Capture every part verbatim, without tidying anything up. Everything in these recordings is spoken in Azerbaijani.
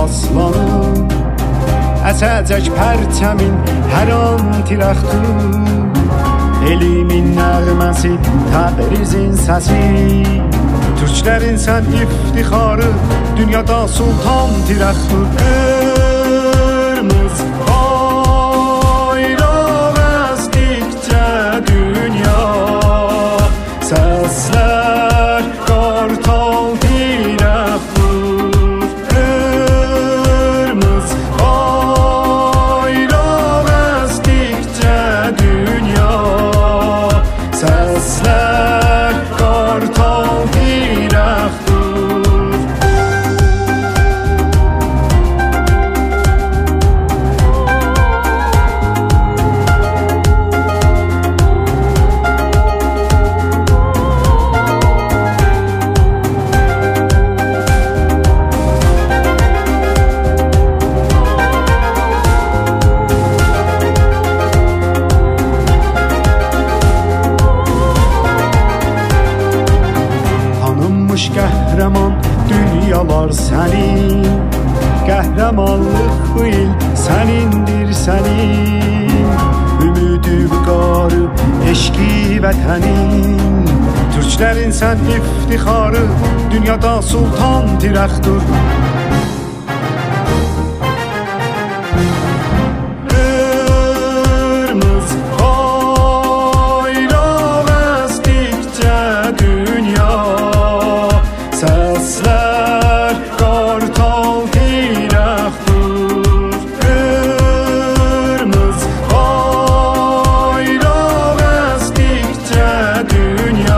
aslanım, əsəcək pərçəmin hər an tirəxtür. Elimin nəğməsi, Təbrizin səsi, Türklərin sən iftixarı, dünyada sultan tirəxtür. Qırmızı bayraq əsdikcə dünya, səslər qartal tirəxtür. Qırmızı bayraq əsdikcə dünya, səslər qartal tirəxtür. Qəhrəman dünyalar sənin, qəhrəmanlıq bu il sənindir sənin. Ümidi vüqarı, eşqi vətənin, Türklərin sən iftixarı, dünyada sultan tirəxtür. Qırmızı bayraq əsdikcə dünya, səslər qartal tirəxtür. Qırmızı bayraq əsdikcə dünya,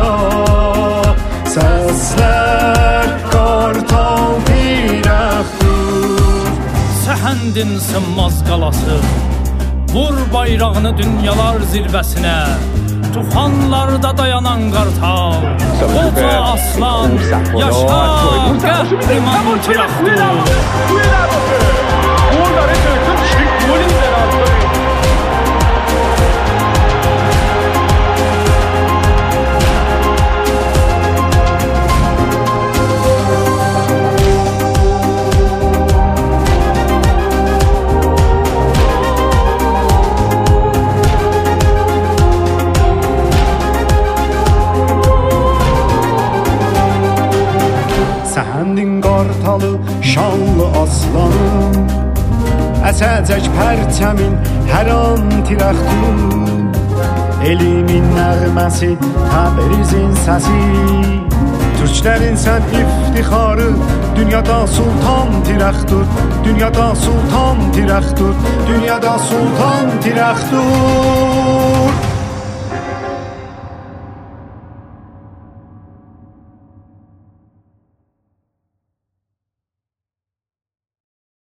səslər qartal tirəxtür. Səhəndin sınmaz qalası, vur bayrağını dünyalar zirvəsinə. Tufanlarda dayanan qartal, qoca aslan, yaşa qəhrəman tirəxtür. Səhəndin qartalı, şanlı aslanım, əsəcək pərçəmin hər an tirəxtür. Elimin nəğməsi, Təbrizin səsi, Türklərin sən iftixarı, dünyada sultan tirəxtür. Dünyada sultan tirəxtür, dünyada sultan tirəxtür.